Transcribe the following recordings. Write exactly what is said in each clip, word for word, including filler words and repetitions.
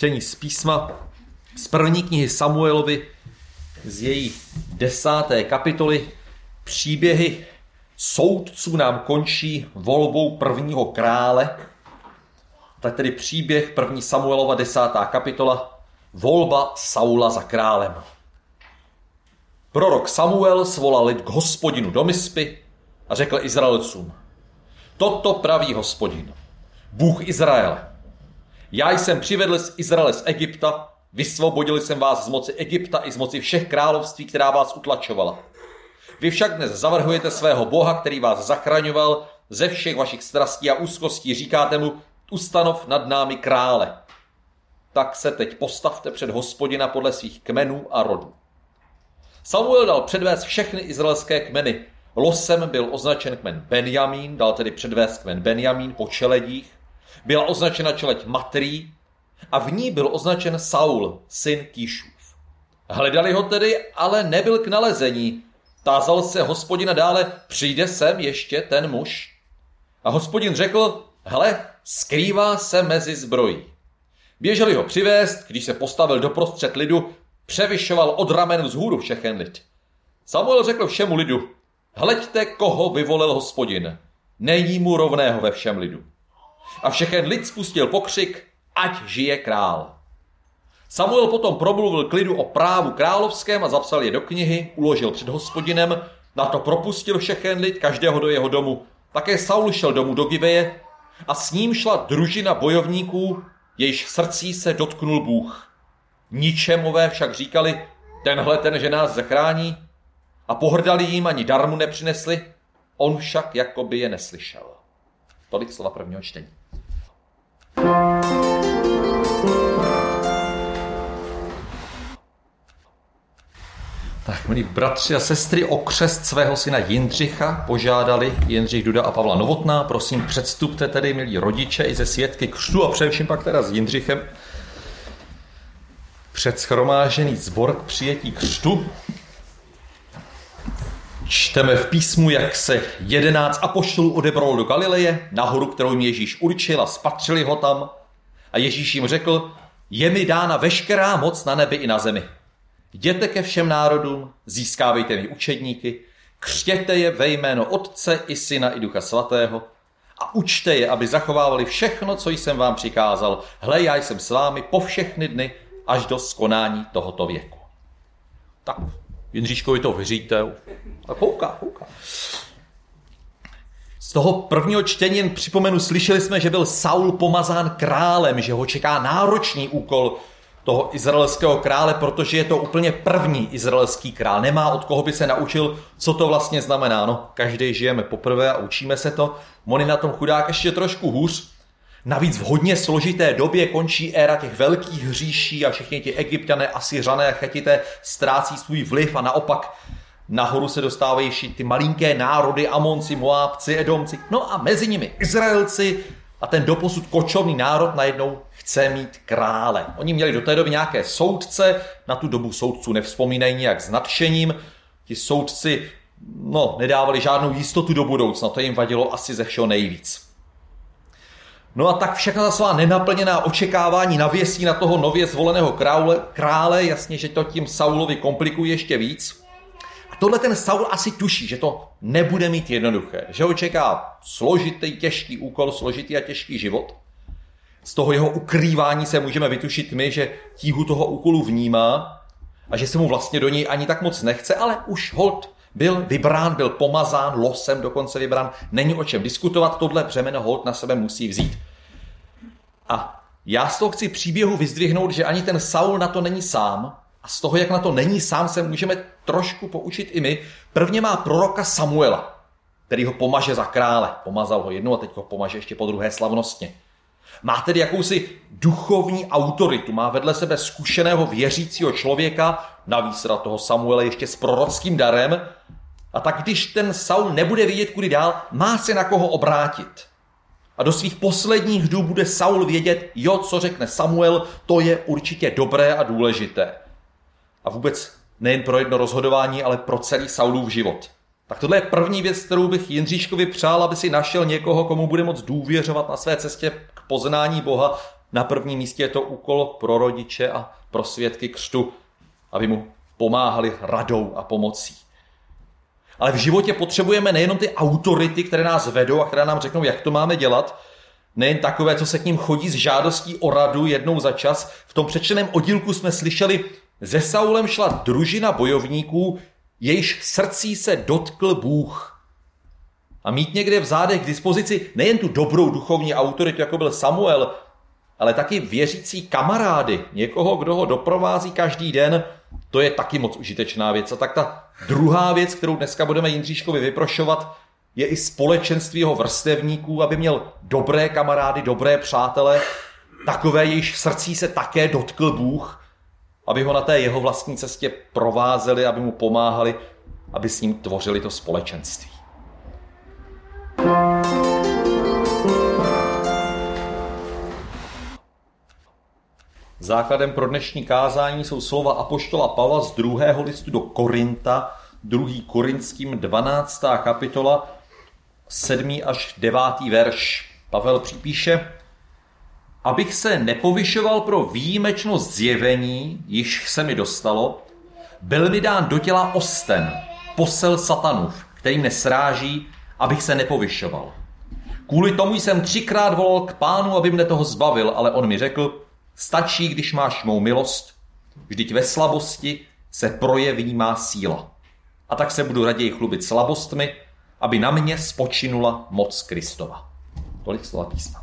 čtení z písma z první knihy Samuelovi z její desáté kapitoly. Příběhy soudců nám končí volbou prvního krále. Tak tedy příběh první Samuelova desátá kapitola, volba Saula za králem. Prorok Samuel svolal lid k Hospodinu do Mispy a řekl Izraelcům: Toto praví Hospodin, Bůh Izraele. Já jsem přivedl z Izraele z Egypta, vysvobodil jsem vás z moci Egypta i z moci všech království, která vás utlačovala. Vy však dnes zavrhujete svého Boha, který vás zachraňoval ze všech vašich strastí a úzkostí. Říkáte mu: ustanov nad námi krále. Tak se teď postavte před Hospodina podle svých kmenů a rodů. Samuel dal předvést všechny izraelské kmeny. Losem byl označen kmen Benjamín, dal tedy předvést kmen Benjamín po čeledích. Byla označena čeleď Matrý a v ní byl označen Saul, syn Kýšův. Hledali ho tedy, ale nebyl k nalezení. Tázal se Hospodina dále: přijde sem ještě ten muž? A Hospodin řekl: hele, skrývá se mezi zbrojí. Běželi ho přivést, když se postavil doprostřed lidu, převyšoval od ramen vzhůru všechen lid. Samuel řekl všemu lidu: hleďte, koho vyvolil Hospodin. Není mu rovného ve všem lidu. A všechen lid spustil pokřik: ať žije král. Samuel potom promluvil k lidu o právu královském a zapsal je do knihy, uložil před Hospodinem, na to propustil všechen lid, každého do jeho domu. Také Saul šel domů do Gibeje a s ním šla družina bojovníků, jejichž srdcí se dotknul Bůh. Ničemové však říkali: tenhle ten, že nás zachrání, a pohrdali jim, ani darmu nepřinesli, on však jakoby je neslyšel. Tolik slova prvního čtení. Tak, milí bratři a sestry, o křest svého syna Jindřicha požádali Jindřich Duda a Pavla Novotná. Prosím, předstupte tedy, milí rodiče, i ze svědky křtu a především pak teda s Jindřichem před shromážený sbor k přijetí křtu. Čteme v písmu, jak se jedenáct apoštolů odebralo do Galileje, nahoru, kterou jim Ježíš určil, a spatřili ho tam. A Ježíš jim řekl: je mi dána veškerá moc na nebi i na zemi. Jděte ke všem národům, získávejte mi učedníky, křtěte je ve jméno Otce i Syna i Ducha Svatého a učte je, aby zachovávali všechno, co jsem vám přikázal. Hle, já jsem s vámi po všechny dny až do skonání tohoto věku. Tak, Jindříškovi to vyříte. A kouká, kouká. Z toho prvního čtení jen připomenu, slyšeli jsme, že byl Saul pomazán králem, že ho čeká náročný úkol toho izraelského krále, protože je to úplně první izraelský král. Nemá od koho by se naučil, co to vlastně znamená. No, každý žijeme poprvé a učíme se to. On je na tom chudák ještě trošku hůř. Navíc v hodně složité době končí éra těch velkých hříší a všichni ti Egypťané, Asyřané a Chetité ztrácí svůj vliv a naopak nahoru se dostávají ty malinké národy, Amonci, Moábci, Edomci, no a mezi nimi Izraelci, a ten doposud kočovný národ najednou chce mít krále. Oni měli do té doby nějaké soudce, na tu dobu soudců nevzpomínají nějak s nadšením. Ti soudci no, nedávali žádnou jistotu do budoucna, to jim vadilo asi ze všeho nejvíc. No a tak všechna ta svá nenaplněná očekávání navěsí na toho nově zvoleného krále, krále, jasně, že to tím Saulovi komplikuje ještě víc. A tohle ten Saul asi tuší, že to nebude mít jednoduché, že ho čeká složitý, těžký úkol, složitý a těžký život. Z toho jeho ukrývání se můžeme vytušit my, že tíhu toho úkolu vnímá a že se mu vlastně do něj ani tak moc nechce, ale už holt byl vybrán, byl pomazán, losem dokonce vybrán, není o čem diskutovat, tohle břemeno holt na sebe musí vzít. A já z toho chci příběhu vyzdvihnout, že ani ten Saul na to není sám, a z toho, jak na to není sám, se můžeme trošku poučit i my. Prvně má proroka Samuela, který ho pomaže za krále. Pomazal ho jednou a teď ho pomaže ještě po druhé slavnostně. Má tedy jakousi duchovní autoritu, má vedle sebe zkušeného věřícího člověka, navíc teda toho Samuela ještě s prorockým darem. A tak když ten Saul nebude vědět, kudy dál, má se na koho obrátit. A do svých posledních dnů bude Saul vědět, jo, co řekne Samuel, to je určitě dobré a důležité. A vůbec nejen pro jedno rozhodování, ale pro celý Saulův život. Tak tohle je první věc, kterou bych Jindříškovi přál, aby si našel někoho, komu bude moct důvěřovat na své cestě k poznání Boha, Na prvním místě je to úkol pro rodiče a pro svědky křtu, aby mu pomáhali radou a pomocí. Ale v životě potřebujeme nejenom ty autority, které nás vedou a které nám řeknou, jak to máme dělat, nejen takové, co se k ním chodí s žádostí o radu jednou za čas. V tom přečteném oddílku jsme slyšeli, ze Saulem šla družina bojovníků, jejíž srdcí se dotkl Bůh. A mít někde v zádech k dispozici nejen tu dobrou duchovní autoritu, jako byl Samuel, ale taky věřící kamarády, někoho, kdo ho doprovází každý den, to je taky moc užitečná věc. A tak ta druhá věc, kterou dneska budeme Jindříškovi vyprošovat, je i společenství jeho vrstevníků, aby měl dobré kamarády, dobré přátele, takové, jejichž srdcí se také dotkl Bůh, aby ho na té jeho vlastní cestě provázeli, aby mu pomáhali, aby s ním tvořili to společenství. Základem pro dnešní kázání jsou slova apoštola Pavla z druhého listu do Korinta, druhý Korinským dvanáctá kapitola, sedmý až devátý verš. Pavel připíše: abych se nepovyšoval pro výjimečnost zjevení, již se mi dostalo, byl mi dán do těla osten, posel satanův, který mne sráží, abych se nepovyšoval. Kvůli tomu jsem třikrát volal k Pánu, aby mne toho zbavil, ale on mi řekl: stačí, když máš mou milost, vždyť ve slabosti se projeví má síla. A tak se budu raději chlubit slabostmi, aby na mě spočinula moc Kristova. Tolik slova písma.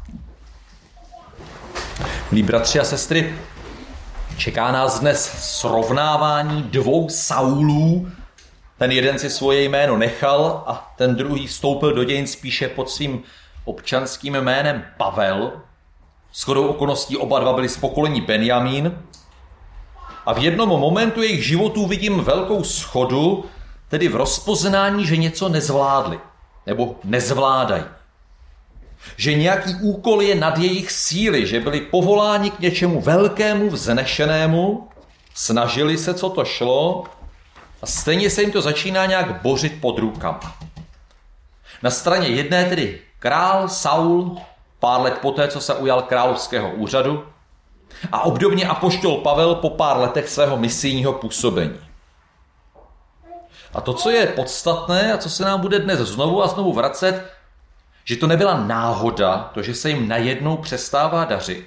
Milí bratři a sestry, čeká nás dnes srovnávání dvou Saulů. Ten jeden si svoje jméno nechal a ten druhý vstoupil do dějin spíše pod svým občanským jménem Pavel. Shodou okolností oba dva byli z pokolení Benjamín. A v jednom momentu jejich životů vidím velkou shodu, tedy v rozpoznání, že něco nezvládli nebo nezvládají. Že nějaký úkol je nad jejich síly, že byli povoláni k něčemu velkému, vznešenému, snažili se, co to šlo, a stejně se jim to začíná nějak bořit pod rukama. Na straně jedné tedy král Saul, pár let poté, co se ujal královského úřadu, a obdobně apoštol Pavel po pár letech svého misijního působení. A to, co je podstatné a co se nám bude dnes znovu a znovu vracet, že to nebyla náhoda, to, že se jim najednou přestává dařit.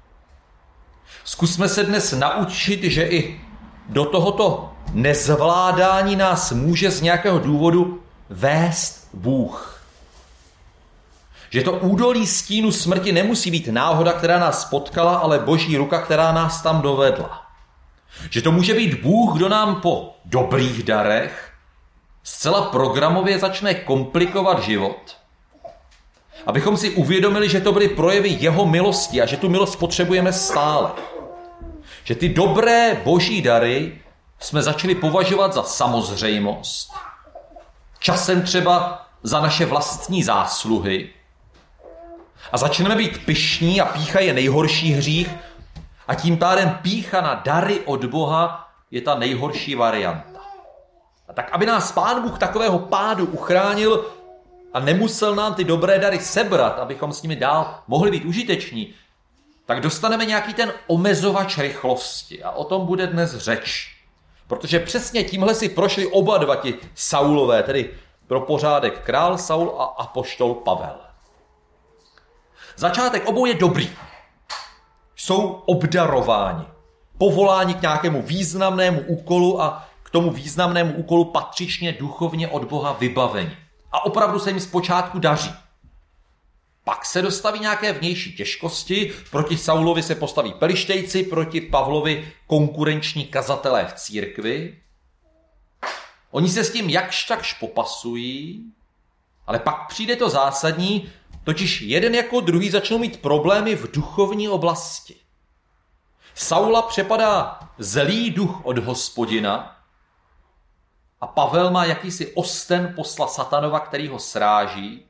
Zkusme se dnes naučit, že i do tohoto nezvládání nás může z nějakého důvodu vést Bůh. Že to údolí stínu smrti nemusí být náhoda, která nás potkala, ale Boží ruka, která nás tam dovedla. Že to může být Bůh, kdo nám po dobrých darech zcela programově začne komplikovat život, abychom si uvědomili, že to byly projevy jeho milosti a že tu milost potřebujeme stále. Že ty dobré boží dary jsme začali považovat za samozřejmost. Časem třeba za naše vlastní zásluhy. A začneme být pyšní a pýcha je nejhorší hřích a tím pádem pýcha na dary od Boha je ta nejhorší varianta. A tak, aby nás Pán Bůh takového pádu uchránil a nemusel nám ty dobré dary sebrat, abychom s nimi dál mohli být užiteční, tak dostaneme nějaký ten omezovač rychlosti. A o tom bude dnes řeč. Protože přesně tímhle si prošli oba dva ti Saulové, tedy pro pořádek král Saul a apoštol Pavel. Začátek obou je dobrý. Jsou obdarováni, povoláni k nějakému významnému úkolu a k tomu významnému úkolu patřičně duchovně od Boha vybaveni. A opravdu se jim zpočátku daří. Pak se dostaví nějaké vnější těžkosti, proti Saulovi se postaví pelištejci, proti Pavlovi konkurenční kazatelé v církvi. Oni se s tím jakž takž popasují, ale pak přijde to zásadní, totiž jeden jako druhý začnou mít problémy v duchovní oblasti. Saula přepadá zlý duch od Hospodina a Pavel má jakýsi osten posla satanova, který ho sráží.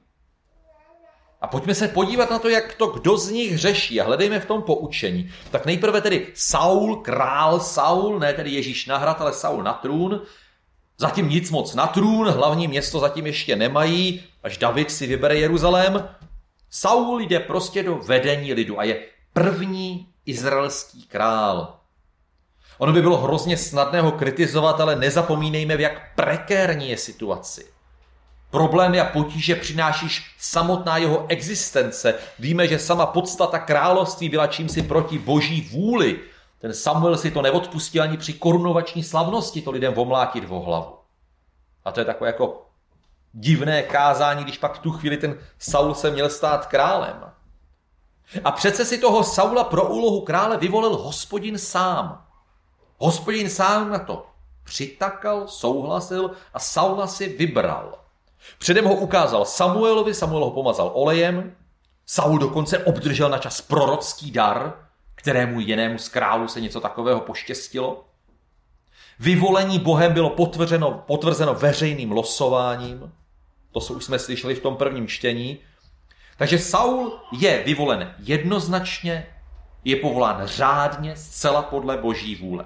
A pojďme se podívat na to, jak to kdo z nich řeší a hledejme v tom poučení. Tak nejprve tedy Saul, král Saul, ne tedy Ježíš na hrad, ale Saul na trůn. Zatím nic moc na trůn, hlavní město zatím ještě nemají, až David si vybere Jeruzalém. Saul jde prostě do vedení lidu a je první izraelský král. Ono by bylo hrozně snadné ho kritizovat, ale nezapomínejme, v jak prekérní je situaci. Problémy a potíže přinášíš samotná jeho existence. Víme, že sama podstata království byla čímsi proti boží vůli. Ten Samuel si to neodpustil ani při korunovační slavnosti to lidem omlátit vo hlavu. A to je takové jako divné kázání, když pak v tu chvíli ten Saul se měl stát králem. A přece si toho Saula pro úlohu krále vyvolil Hospodin sám. Hospodin sám na to přitakal, souhlasil a Saula si vybral. Předem ho ukázal Samuelovi, Samuel ho pomazal olejem, Saul dokonce obdržel na čas prorocký dar, kterému jinému z králu se něco takového poštěstilo. Vyvolení Bohem bylo potvrzeno, potvrzeno veřejným losováním, to už jsme slyšeli v tom prvním čtení. Takže Saul je vyvolen jednoznačně, je povolán řádně, zcela podle boží vůle.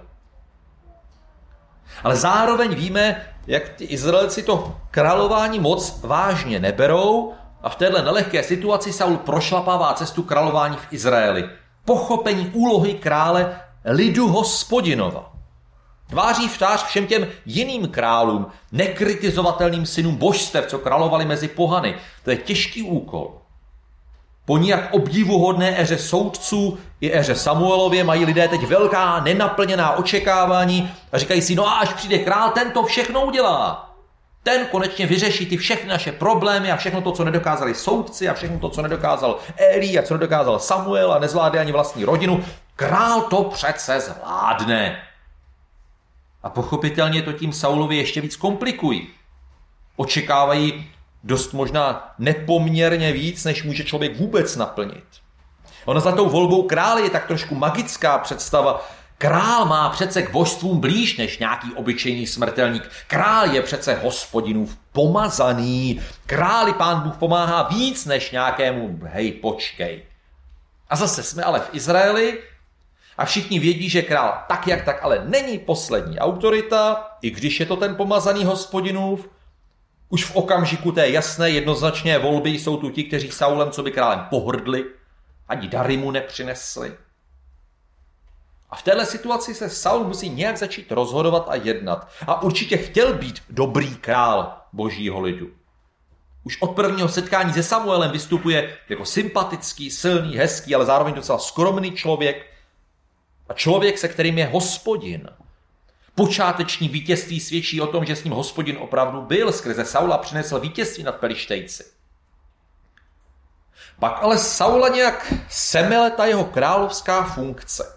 Ale zároveň víme, jak ty Izraelci to králování moc vážně neberou a v téhle nelehké situaci Saul prošlapává cestu králování v Izraeli. Pochopení úlohy krále lidu Hospodinova. Tváří v tvář všem těm jiným králům, nekritizovatelným synům božstev, co královali mezi pohany. To je těžký úkol. Po nijak obdivuhodné éře soudců i éře Samuelově mají lidé teď velká nenaplněná očekávání a říkají si, no a až přijde král, ten to všechno udělá. Ten konečně vyřeší ty všechny naše problémy a všechno to, co nedokázali soudci a všechno to, co nedokázal Eli a co nedokázal Samuel a nezvládne ani vlastní rodinu. Král to přece zvládne. A pochopitelně to tím Saulovi ještě víc komplikují. Očekávají dost možná nepoměrně víc, než může člověk vůbec naplnit. Ona za tou volbou krále je tak trošku magická představa. Král má přece k božstvům blíž než nějaký obyčejný smrtelník. Král je přece Hospodinův pomazaný. Králi Pán Bůh pomáhá víc než nějakému hej, počkej. A zase jsme ale v Izraeli a všichni vědí, že král tak jak tak ale není poslední autorita, i když je to ten pomazaný Hospodinův. Už v okamžiku té jasné jednoznačné volby jsou tu ti, kteří Saulem co by králem pohrdli, ani dary mu nepřinesli. A v téhle situaci se Saul musí nějak začít rozhodovat a jednat. A určitě chtěl být dobrý král božího lidu. Už od prvního setkání se Samuelem vystupuje jako sympatický, silný, hezký, ale zároveň docela skromný člověk. A člověk, se kterým je Hospodin. Počáteční vítězství svědčí o tom, že s ním Hospodin opravdu byl. Skrze Saula přinesl vítězství nad Pelištejci. Pak ale Saula nějak semele ta jeho královská funkce.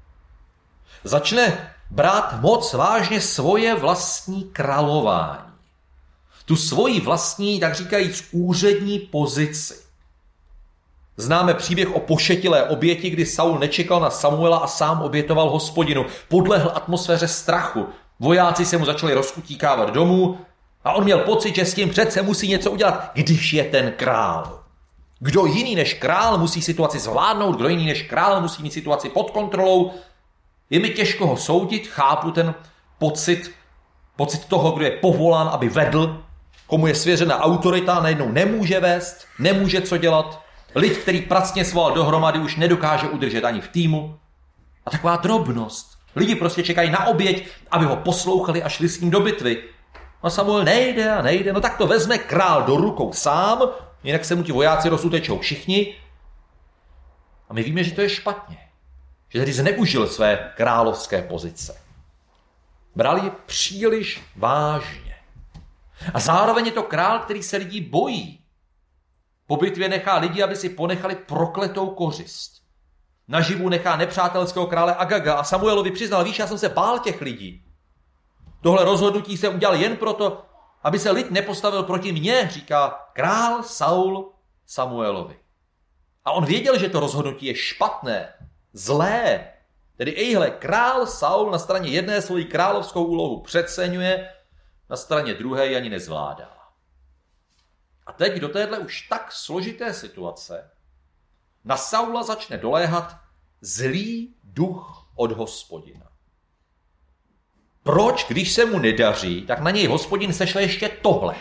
Začne brát moc vážně svoje vlastní králování. Tu svoji vlastní, tak říkajíc, úřední pozici. Známe příběh o pošetilé oběti, kdy Saul nečekal na Samuela a sám obětoval Hospodinu. Podlehl atmosféře strachu. Vojáci se mu začali rozkutíkávat domů a on měl pocit, že s tím přece musí něco udělat, když je ten král. Kdo jiný než král musí situaci zvládnout, kdo jiný než král musí mít situaci pod kontrolou. Je mi těžko ho soudit, chápu ten pocit, pocit toho, kdo je povolán, aby vedl, komu je svěřena autorita, najednou nemůže vést, nemůže co dělat. Lid, který pracně sval dohromady, už nedokáže udržet ani v týmu. A taková drobnost. Lidi prostě čekají na oběť, aby ho poslouchali a šli s ním do bitvy. A Samuel nejde a nejde, no tak to vezme král do rukou sám, jinak se mu ti vojáci rozutečou všichni. A my víme, že to je špatně. Že tedy zneužil své královské pozice. Bral ji příliš vážně. A zároveň je to král, který se lidí bojí. Po bitvě nechá lidi, aby si ponechali prokletou kořist. Naživu nechá nepřátelského krále Agaga a Samuelovi přiznal, víš, já jsem se bál těch lidí. Tohle rozhodnutí se udělal jen proto, aby se lid nepostavil proti mně, říká král Saul Samuelovi. A on věděl, že to rozhodnutí je špatné, zlé. Tedy ejhle, král Saul na straně jedné svoji královskou úlohu přeceňuje, na straně druhé ji ani nezvládá. A teď do téhle už tak složité situace na Saula začne doléhat zlý duch od Hospodina. Proč, když se mu nedaří, tak na něj Hospodin sešle ještě tohle?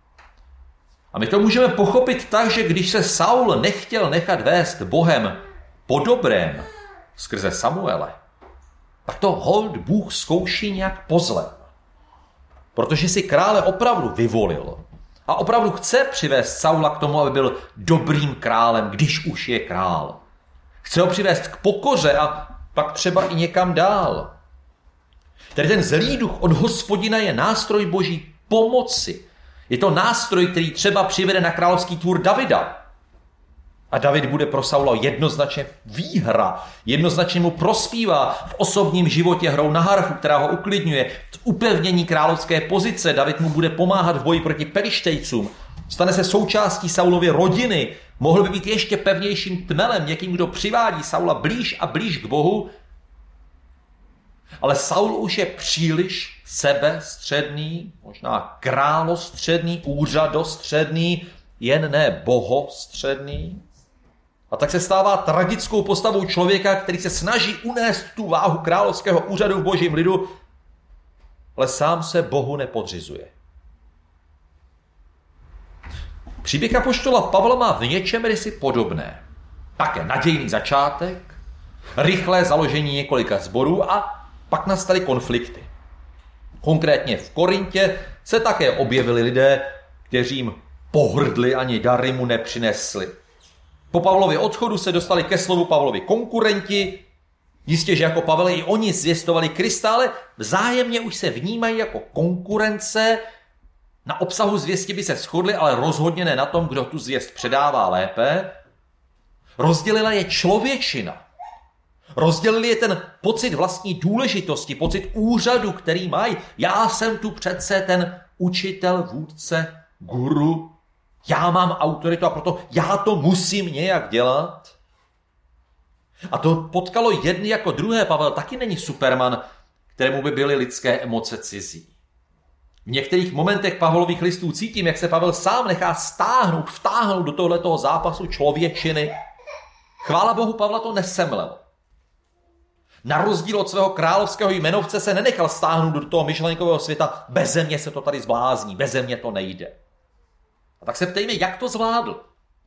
A my to můžeme pochopit tak, že když se Saul nechtěl nechat vést Bohem, po dobrém skrze Samuele, tak to holt Bůh zkouší nějak po zlém. Protože si krále opravdu vyvolil a opravdu chce přivést Saula k tomu, aby byl dobrým králem, když už je král. Chce ho přivést k pokoře a pak třeba i někam dál. Tedy ten zlý duch od Hospodina je nástroj boží pomoci. Je to nástroj, který třeba přivede na královský tvůr Davida. A David bude pro Saula jednoznačně výhra. Jednoznačně mu prospívá v osobním životě hrou na harfu, která ho uklidňuje. V upevnění královské pozice David mu bude pomáhat v boji proti Pelištejcům. Stane se součástí Saulovy rodiny. Mohl by být ještě pevnějším tmelem, někým, kdo přivádí Saula blíž a blíž k Bohu. Ale Saul už je příliš sebestředný, možná králostředný, úřadostředný, jen ne bohostředný. A tak se stává tragickou postavou člověka, který se snaží unést tu váhu královského úřadu v božím lidu, ale sám se Bohu nepodřizuje. Příběh apoštola Pavla má v něčem rysi podobné. Také nadějný začátek, rychlé založení několika sborů a pak nastaly konflikty. Konkrétně v Korintě se také objevili lidé, kteří jim pohrdli ani dary mu nepřinesli. Po Pavlově odchodu se dostali ke slovu Pavlovi konkurenti, jistě, že jako Pavel i oni zvěstovali Krista, ale vzájemně už se vnímají jako konkurence. Na obsahu zvěsti by se shodli, ale rozhodně ne na tom, kdo tu zvěst předává lépe. Rozdělila je člověčina. Rozdělili je ten pocit vlastní důležitosti, pocit úřadu, který mají. Já jsem tu přece ten učitel, vůdce, guru. Já mám autoritu a proto já to musím nějak dělat. A to potkalo jedny jako druhé. Pavel taky není Superman, kterému by byly lidské emoce cizí. V některých momentech Pavlových listů cítím, jak se Pavel sám nechá stáhnout, vtáhnout do tohletoho zápasu člověčiny. Chvála Bohu, Pavla to nesemlel. Na rozdíl od svého královského jmenovce se nenechal stáhnout do toho myšlenkového světa. Beze mě se to tady zblázní, beze mě to nejde. A tak se ptejme, jak to zvládl?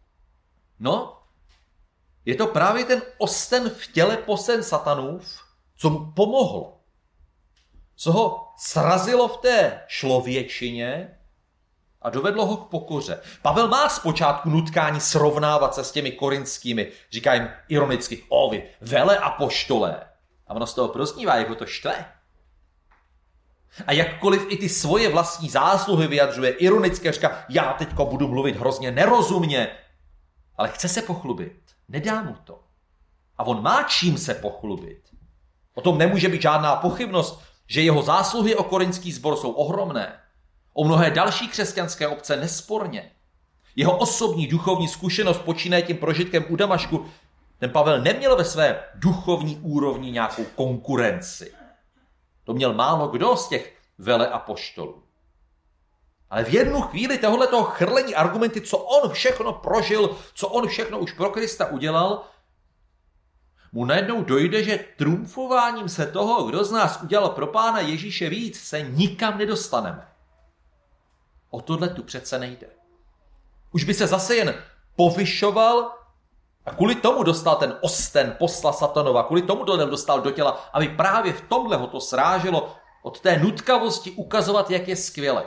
No, je to právě ten osten v těle posen satanův, co mu pomohlo. Co ho srazilo v té člověčině a dovedlo ho k pokoře. Pavel má zpočátku nutkání srovnávat se s těmi korinskými. Říká jim ironicky, o vy, vele apoštolé. A ono z toho proznívá, jako to štve. A jakkoliv i ty svoje vlastní zásluhy vyjadřuje ironicky, říká, já teďko budu mluvit hrozně nerozumně, ale chce se pochlubit. Nedá mu to. A on má čím se pochlubit. O tom nemůže být žádná pochybnost, že jeho zásluhy o korinský sbor jsou ohromné. O mnohé další křesťanské obce nesporně. Jeho osobní duchovní zkušenost počínaje tím prožitkem u Damašku, ten Pavel neměl ve své duchovní úrovni nějakou konkurenci. To měl málo kdo z těch vele apoštolů. Ale v jednu chvíli tohoto chrlení argumenty, co on všechno prožil, co on všechno už pro Krista udělal, mu najednou dojde, že trumfováním se toho, kdo z nás udělal pro Pána Ježíše víc, se nikam nedostaneme. O tohle tu přece nejde. Už by se zase jen povyšoval a kvůli tomu dostal ten osten posla satanova, kvůli tomu to dostal do těla, aby právě v tomhle ho to sráželo od té nutkavosti ukazovat, jak je skvělej.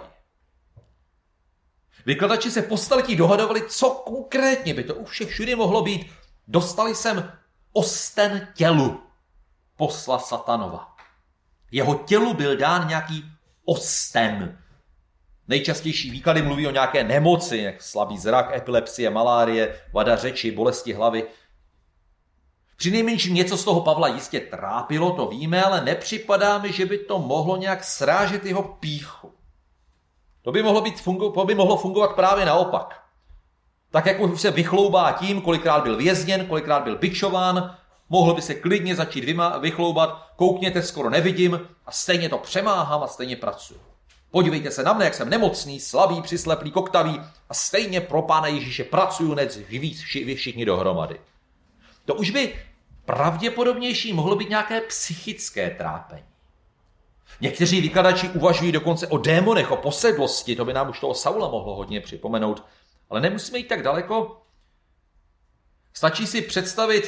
Vykladači se po staletí dohadovali, co konkrétně by to u všech všude mohlo být. Dostali sem osten tělu posla satanova. Jeho tělu byl dán nějaký osten. Nejčastější výklady mluví o nějaké nemoci, jak slabý zrak, epilepsie, malárie, vada řeči, bolesti hlavy. Přinejmenším něco z toho Pavla jistě trápilo, to víme, ale nepřipadá mi, že by to mohlo nějak srážet jeho pýchu. To by mohlo, být fungu- to by mohlo fungovat právě naopak. Tak jako už se vychloubá tím, kolikrát byl vězněn, kolikrát byl bičován, mohl by se klidně začít vyma- vychloubat, koukněte, skoro nevidím a stejně to přemáhám a stejně pracuji. Podívejte se na mne, jak jsem nemocný, slabý, přisleplý, koktavý a stejně pro Pána Ježíše pracuju, nec živí vši- všichni dohromady. To už by pravděpodobnější mohlo být nějaké psychické trápení. Někteří vykladači uvažují dokonce o démonech, o posedlosti, to by nám už toho Saula mohlo hodně připomenout, ale nemusíme jít tak daleko. Stačí si představit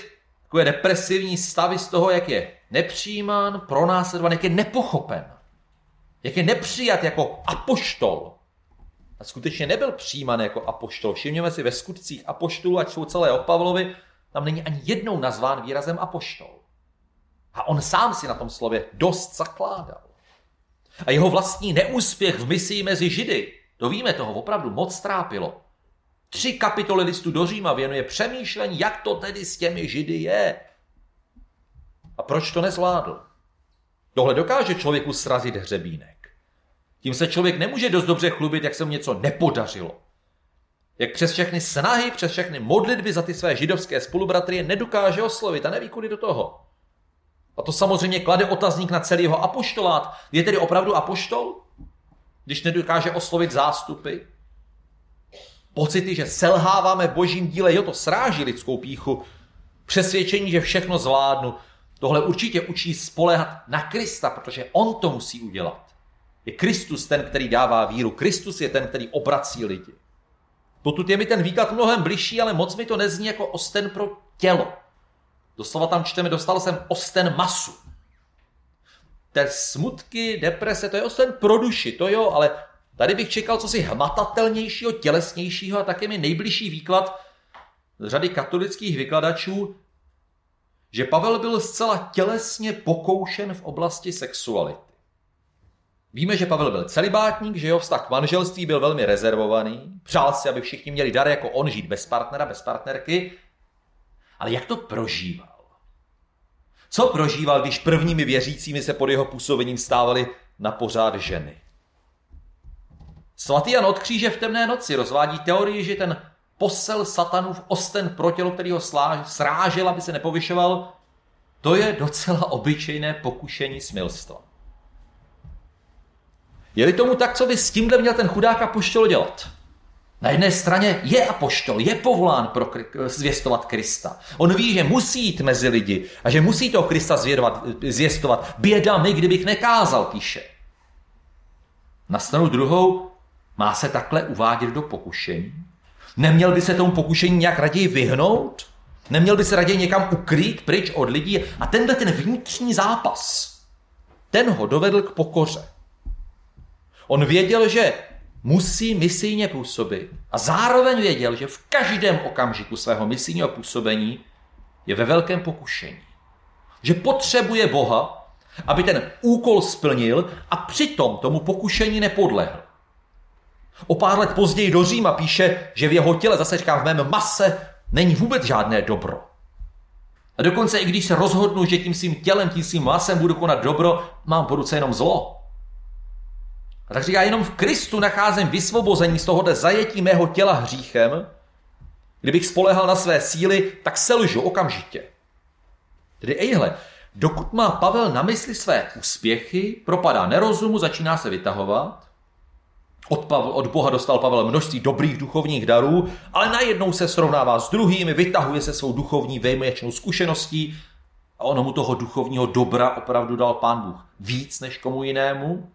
takové depresivní stavy z toho, jak je nepřijímán, pronásledován, jak je nepochopen, jak je nepřijat jako apoštol. A skutečně nebyl přijímán jako apoštol. Všimněme si ve skutcích apoštolů, ať jsou celé o Pavlovi, tam není ani jednou nazván výrazem apoštol. A on sám si na tom slově dost zakládal. A jeho vlastní neúspěch v misii mezi Židy, to víme, toho opravdu moc trápilo. Tři kapitoly listu do Říma věnuje přemýšlení, jak to tedy s těmi Židy je. A proč to nezvládl? Tohle dokáže člověku srazit hřebínek. Tím se člověk nemůže dost dobře chlubit, jak se mu něco nepodařilo. Jak přes všechny snahy, přes všechny modlitby za ty své židovské spolubratry je nedokáže oslovit a neví, kudy do toho. A to samozřejmě klade otazník na celý jeho apoštolát. Je tedy opravdu apoštol, když nedokáže oslovit zástupy? Pocity, že selháváme v božím díle, jo, to sráží lidskou pýchu. Přesvědčení, že všechno zvládnu. Tohle určitě učí spoléhat na Krista, protože on to musí udělat. Je Kristus ten, který dává víru. Kristus je ten, který obrací lidi. Potud je mi ten výklad mnohem bližší, ale moc mi to nezní jako osten pro tělo. Doslova tam čteme, dostal jsem osten masu. Te smutky, deprese, to je osten pro duši, to jo, ale tady bych čekal cosi hmatatelnějšího, tělesnějšího a také mi nejbližší výklad z řady katolických vykladačů, že Pavel byl zcela tělesně pokoušen v oblasti sexuality. Víme, že Pavel byl celibátník, že jeho vztah k manželství byl velmi rezervovaný, přál si, aby všichni měli dar jako on, žít bez partnera, bez partnerky, ale jak to prožíval? Co prožíval, když prvními věřícími se pod jeho působením stávaly na pořád ženy? Svatý Jan od Kříže v temné noci rozvádí teorii, že ten posel satanův osten pro tělo, který ho srážel, aby se nepovyšoval, to je docela obyčejné pokušení smilstva. Je-li tomu tak, co by s tímhle měl ten chudák apoštol dělat? Na jedné straně je apoštol, je povolán pro zvěstovat Krista. On ví, že musí jít mezi lidi a že musí toho Krista zvědovat, zvěstovat. Běda mi, kdybych nekázal, píše. Na stranu druhou má se takhle uvádět do pokušení. Neměl by se tomu pokušení nějak raději vyhnout? Neměl by se raději někam ukrýt pryč od lidí? A tenhle ten vnitřní zápas, ten ho dovedl k pokoře. On věděl, že musí misijně působit a zároveň věděl, že v každém okamžiku svého misijního působení je ve velkém pokušení. Že potřebuje Boha, aby ten úkol splnil a přitom tomu pokušení nepodlehl. O pár let později do Říma píše, že v jeho těle, zase říká v mém mase, není vůbec žádné dobro. A dokonce i když se rozhodnu, že tím svým tělem, tím svým masem budu konat dobro, mám po ruce jenom zlo. A tak říká, jenom v Kristu nacházím vysvobození z tohohle zajetí mého těla hříchem. Kdybych spolehal na své síly, tak selžu okamžitě. Tedy ejhle, dokud má Pavel na mysli své úspěchy, propadá nerozumu, začíná se vytahovat. Od, Pavel, od Boha dostal Pavel množství dobrých duchovních darů, ale najednou se srovnává s druhými, vytahuje se svou duchovní výjimečnou zkušeností a ono mu toho duchovního dobra opravdu dal Pán Bůh víc než komu jinému.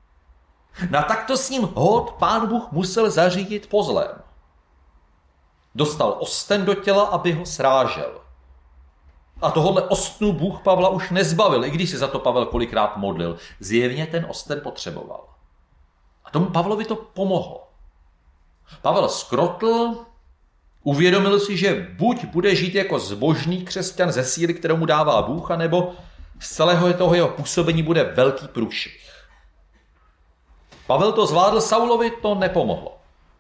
Na takto s ním hod Pán Bůh musel zařídit po zlém. Dostal osten do těla, aby ho srážel. A tohohle ostnu Bůh Pavla už nezbavil, i když se za to Pavel kolikrát modlil. Zjevně ten osten potřeboval. A tomu Pavlovi to pomohlo. Pavel skrotl, uvědomil si, že buď bude žít jako zbožný křesťan ze síly, kterou mu dává Bůh, anebo z celého toho jeho působení bude velký průšvih. Pavel to zvládl, Saulovi to nepomohlo.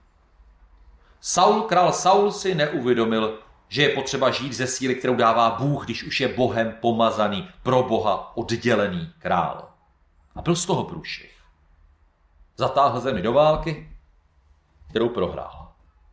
Saul, král Saul si neuvědomil, že je potřeba žít ze síly, kterou dává Bůh, když už je Bohem pomazaný, pro Boha oddělený král. A byl z toho průšvih. Zatáhl zemi do války, kterou prohrál.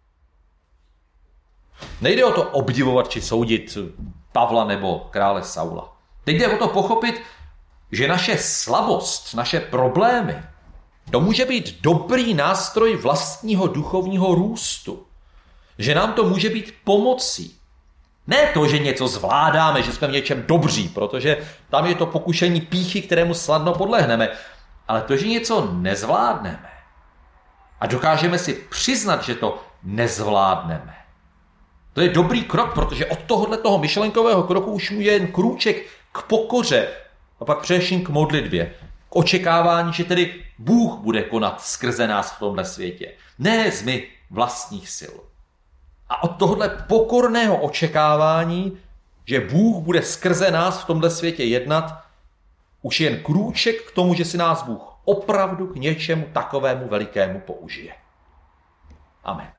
Nejde o to obdivovat či soudit Pavla nebo krále Saula. Teď jde o to pochopit, že naše slabost, naše problémy, to může být dobrý nástroj vlastního duchovního růstu. Že nám to může být pomocí. Ne to, že něco zvládáme, že jsme v něčem dobří, protože tam je to pokušení pýchy, kterému snadno podlehneme, ale to, že něco nezvládneme a dokážeme si přiznat, že to nezvládneme, To je dobrý krok, protože od tohohle toho myšlenkového kroku už je jen krůček k pokoře a pak především k modlitbě. K očekávání, že tedy Bůh bude konat skrze nás v tomhle světě. Ne z my vlastních sil. A od tohohle pokorného očekávání, že Bůh bude skrze nás v tomhle světě jednat, už je jen krůček k tomu, že si nás Bůh opravdu k něčemu takovému velikému použije. Amen.